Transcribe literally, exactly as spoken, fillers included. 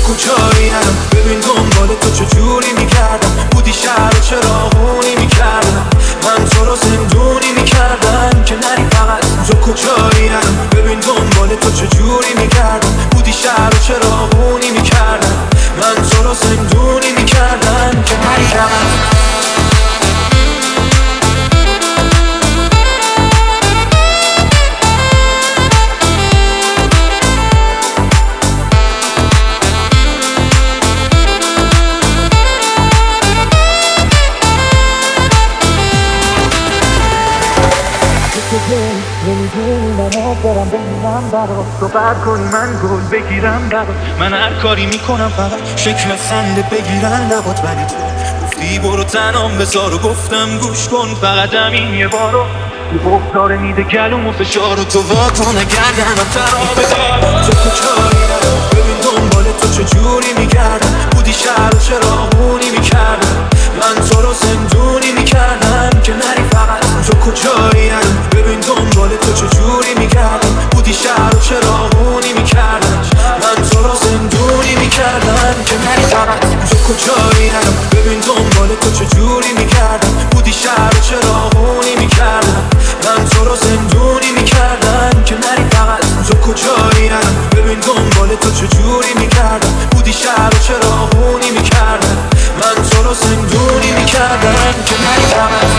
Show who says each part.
Speaker 1: کجایی الان؟ ببین دنبال تو چجوری میگردم، بودی شهر و چراغونی میکردم، من تو رو زندونی میکردم که نری فقط. تو کجایی الان؟ ببین دنبال تو چجوری میگردم، بودی شهر و چراغونی میکردم، من تو رو زندونی میکردم که نری فقط.
Speaker 2: نمیدونی من ها برم بمیرم برات، تو بر کنی من گل بگیرم برات،
Speaker 1: من هر کاری میکنم فقط شکل خنده بگیرن لبات، ولی تو گفتی برو تنام بذار و گفتم گوش کن فقط همین یه بارو.
Speaker 2: یه بغداره میده گلوم و فشار
Speaker 1: و تو واکن گردنم ترابه دار. تو کجایی الان؟ ببین دنبال تو چجوری میگردم، بودی شهر و چراغونی میکردم، من تو رو زندونی میکردم که نری فقط. تو کجایی الان؟ ببین دنبال تو چجوری میگردم، بودی شهر و چراغونی میکردم، من تو رو زندونی میکردم که نری فقط. تو کجایی الان؟ ببین دنبال تو چجوری میگردم، بودی شهر و چراغونی میکردم، من تو رو زندونی میکردم که نری فقط. تو کجایی الان؟ ببین دنبال تو چجوری میگردم، بودی شهر و چراغونی میکردم، من تو رو زندونی میکردم که نری فقط.